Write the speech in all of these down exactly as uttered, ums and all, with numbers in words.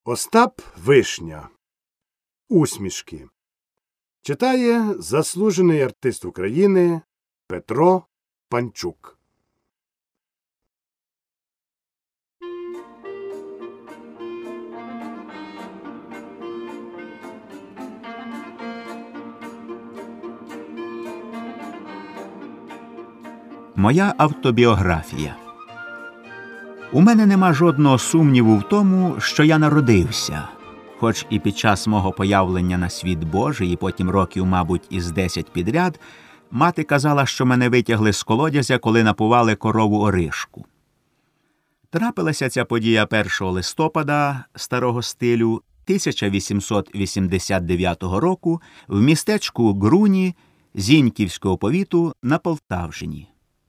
Остап Вишня. Усмішки. Читає заслужений артист України Петро Панчук. Моя автобіографія. У мене нема жодного сумніву в тому, що я народився. Хоч і під час мого появлення на світ Божий, і потім років, мабуть, із десять підряд, мати казала, що мене витягли з колодязя, коли напували корову Оришку. Трапилася ця подія першого листопада старого стилю тисяча вісімсот вісімдесят дев'ятого року в містечку Груні Зіньківського повіту на Полтавщині.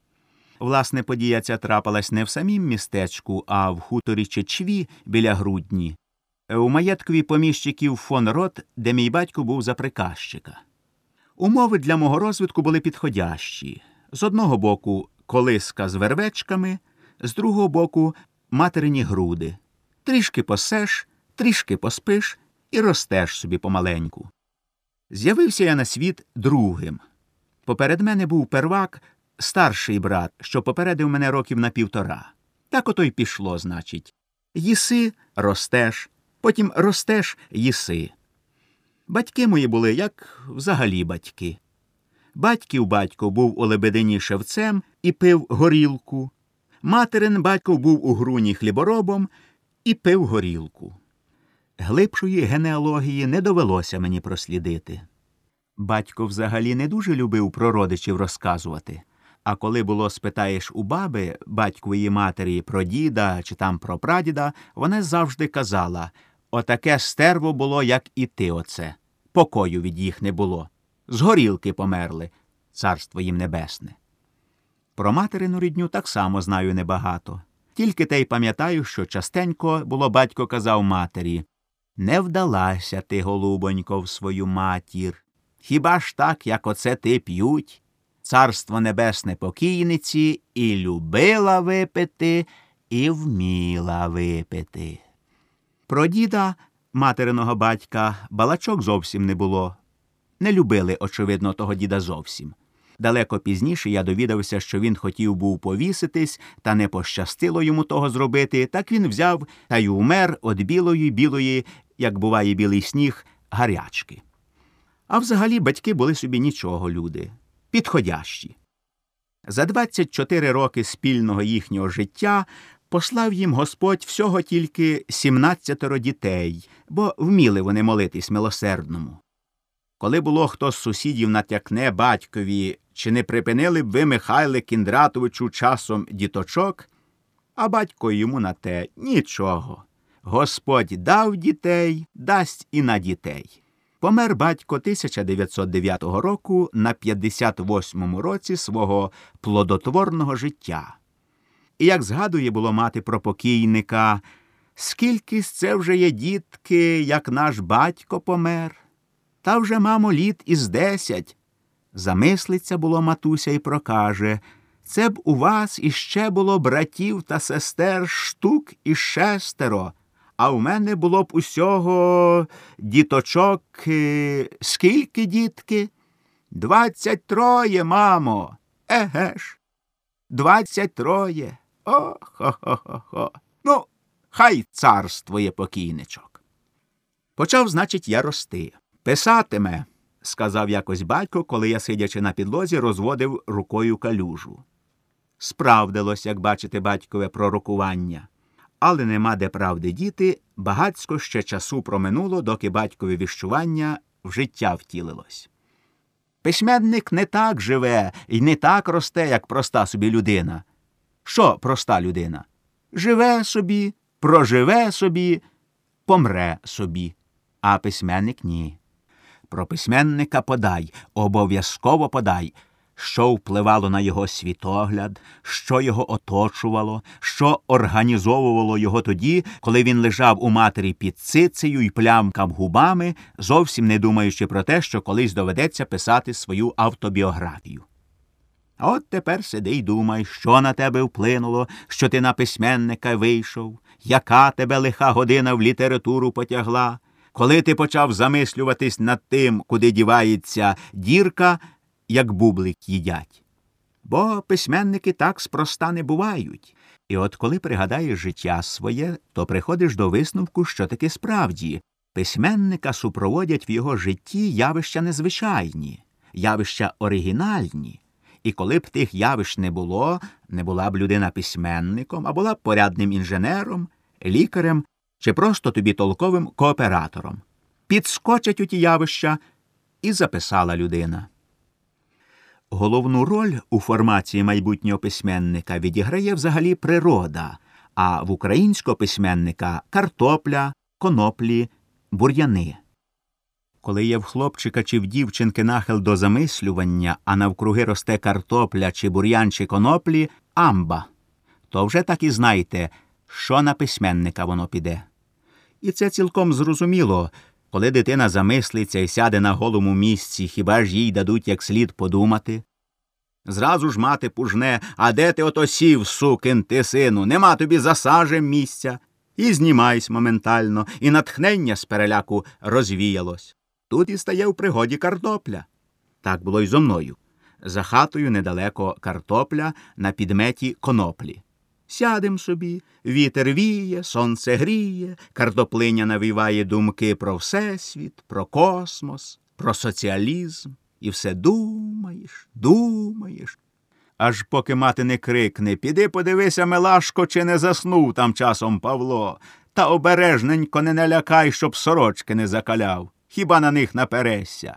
Власне, подія ця трапилась не в самім містечку, а в хуторі Чечві біля Грудні, у маєткові поміщиків фон Рот, де мій батько був за приказчика. Умови для мого розвитку були підходящі. З одного боку – колиска з вервечками, з другого боку – материні груди. Трішки посеш, трішки поспиш і ростеш собі помаленьку. З'явився я на світ другим. Поперед мене був первак, старший брат, що попередив мене років на півтора. Так ото й пішло, значить. Їси – ростеш, потім ростеш – їси. Батьки мої були, як взагалі батьки. Батьків батько був у Лебедині шевцем і пив горілку. Материн батько був у Груні хліборобом і пив горілку. Глибшої генеалогії не довелося мені прослідити. Батько взагалі не дуже любив про родичів розказувати. А коли було спитаєш у баби, батькової матері, про діда чи там про прадіда, вона завжди казала: «Отаке стерво було, як і ти оце. Покою від їх не було. З горілки померли, царство їм небесне». Про материну рідню так само знаю небагато. Тільки те й пам'ятаю, що частенько, було, батько казав матері: «Не вдалася ти, голубонько, в свою матір. Хіба ж так, як оце ти п'ють? Царство небесне покійниці і любила випити, і вміла випити». Про діда, материного батька, балачок зовсім не було. Не любили, очевидно, того діда зовсім. Далеко пізніше я довідався, що він хотів був повіситись, та не пощастило йому того зробити, так він взяв та й умер від білої-білої, як буває білий сніг, гарячки. А взагалі батьки були собі нічого люди. Підходящі. За двадцять чотири роки спільного їхнього життя послав їм Господь всього тільки сімнадцятеро дітей, бо вміли вони молитись милосердному. Коли було хто з сусідів натякне батькові, чи не припинили б ви, Михайле Кіндратовичу, часом діточок, а батько йому на те нічого. Господь дав дітей, дасть і на дітей. Помер батько тисяча дев'ятсот дев'ятого року на п'ятдесят восьмому році свого плодотворного життя. І як згадує було мати про покійника: «Скільки ж це вже є, дітки, як наш батько помер? Та вже, мамо, літ із десять». Замислиться було матуся і прокаже: «Це б у вас іще було братів та сестер штук і шестеро, а в мене було б усього діточок, скільки, дітки? Двадцять троє, мамо. Еге ж, двадцять троє. О-хо-хо-хо-хо. Ну, хай царствує покійничок». Почав, значить, я рости. «Писатиме», – сказав якось батько, коли я, сидячи на підлозі, розводив рукою калюжу. Справдилось, як бачите, батькове пророкування. Але нема де правди діти, багацько ще часу проминуло, доки батькове віщування в життя втілилось. Письменник не так живе і не так росте, як проста собі людина. Що проста людина? Живе собі, проживе собі, помре собі. А письменник – ні. Про письменника подай, обов'язково подай, що впливало на його світогляд, що його оточувало, що організовувало його тоді, коли він лежав у матері під цицею і плямкав губами, зовсім не думаючи про те, що колись доведеться писати свою автобіографію. А от тепер сиди й думай, що на тебе вплинуло, що ти на письменника вийшов, яка тебе лиха година в літературу потягла, коли ти почав замислюватись над тим, куди дівається дірка, як бублик їдять. Бо письменники так спроста не бувають. І от коли пригадаєш життя своє, то приходиш до висновку, що таки справді письменника супроводять в його житті явища незвичайні, явища оригінальні. І коли б тих явищ не було, не була б людина письменником, а була б порядним інженером, лікарем чи просто тобі толковим кооператором. Підскочать у ті явища, і записала людина. Головну роль у формації майбутнього письменника відіграє взагалі природа, а в українського письменника – картопля, коноплі, бур'яни. Коли є в хлопчика чи в дівчинки нахил до замислювання, а навкруги росте картопля чи бур'ян чи коноплі – амба, то вже так і знайте, що на письменника воно піде. І це цілком зрозуміло. Коли дитина замислиться і сяде на голому місці, хіба ж їй дадуть як слід подумати? Зразу ж мати пужне: «А де ти ото сів, сукин ти сину? Нема тобі за сажем місця!» І знімайсь моментально, і натхнення з переляку розвіялось. Тут і стає в пригоді картопля. Так було й зо мною. За хатою недалеко картопля, на підметі коноплі. Сядем собі, вітер віє, сонце гріє, картоплиня навіває думки про всесвіт, про космос, про соціалізм. І все думаєш, думаєш. Аж поки мати не крикне: «Піди подивися, Милашко, чи не заснув там часом Павло, та обережненько не налякай, щоб сорочки не закаляв, хіба на них напересся».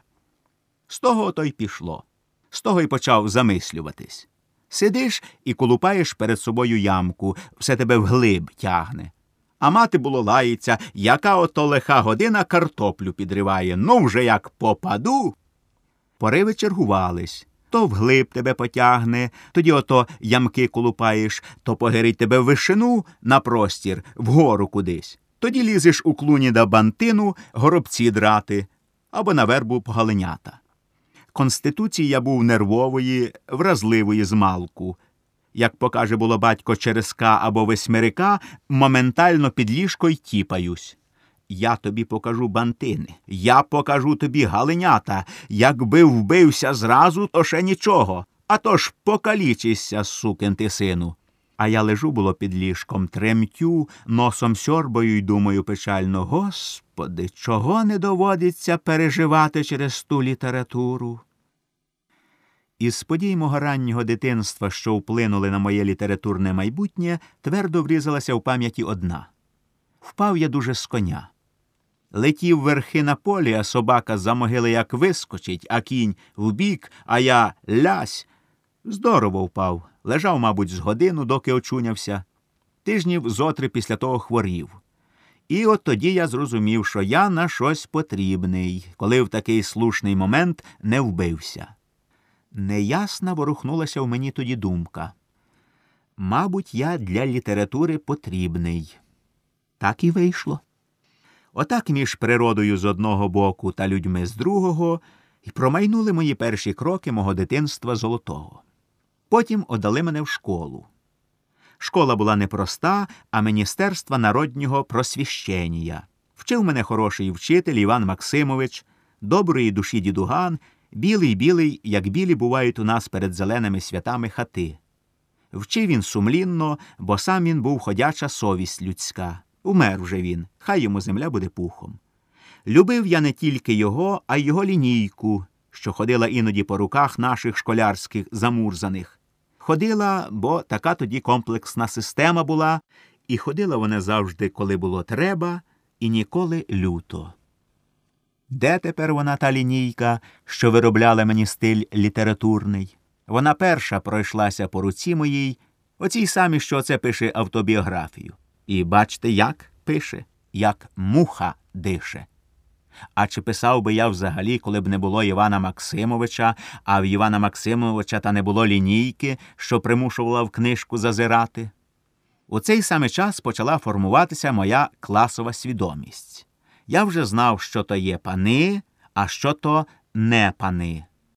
З того то й пішло, з того й почав замислюватись. Сидиш і колупаєш перед собою ямку, все тебе вглиб тягне. А мати було лається: «Яка ото лиха година картоплю підриває, ну вже як попаду». Пориви чергувались. То вглиб тебе потягне, тоді ото ямки колупаєш, то погирить тебе в вишину на простір, вгору кудись. Тоді лізеш у клуні до бантину горобці драти або на вербу погаленята. Конституції я був нервової, вразливої змалку. Як покаже було батько череска або восьмерика, моментально під ліжко й тіпаюсь. Я тобі покажу бантини, я покажу тобі галенята. Якби вбився зразу, то ще нічого. А то ж покалічишся, сукин ти сину. А я лежу було під ліжком, тремтю, носом сьорбаю й думаю печально: «Господи, чого не доводиться переживати через ту літературу?» Із подій мого раннього дитинства, що вплинули на моє літературне майбутнє, твердо врізалася в пам'яті одна. Впав я дуже з коня. Летів верхи на полі, а собака за могили як вискочить, а кінь вбік, а я лясь. Здорово впав. Лежав, мабуть, з годину, доки очунявся. Тижнів зотри після того хворів. І от тоді я зрозумів, що я на щось потрібний, коли в такий слушний момент не вбився. Неясна ворухнулася в мені тоді думка. Мабуть, я для літератури потрібний. Так і вийшло. Отак між природою з одного боку та людьми з другого і промайнули мої перші кроки мого дитинства золотого. Потім отдали мене в школу. Школа була непроста, а Міністерства народнього просвіщення. Вчив мене хороший вчитель Іван Максимович, доброї душі дідуган, білий-білий, як білі бувають у нас перед зеленими святами хати. Вчив він сумлінно, бо сам він був ходяча совість людська. Умер вже він, хай йому земля буде пухом. Любив я не тільки його, а й його лінійку, що ходила іноді по руках наших школярських замурзаних. Ходила, бо така тоді комплексна система була, і ходила вона завжди, коли було треба, і ніколи люто. Де тепер вона, та лінійка, що виробляла мені стиль літературний? Вона перша пройшлася по руці моїй, оцій самі, що оце пише автобіографію. І бачте, як пише, як муха дише. А чи писав би я взагалі, коли б не було Івана Максимовича, а в Івана Максимовича та не було лінійки, що примушувала в книжку зазирати? У цей самий час почала формуватися моя класова свідомість. Я вже знав, що то є пани, а що то не пани.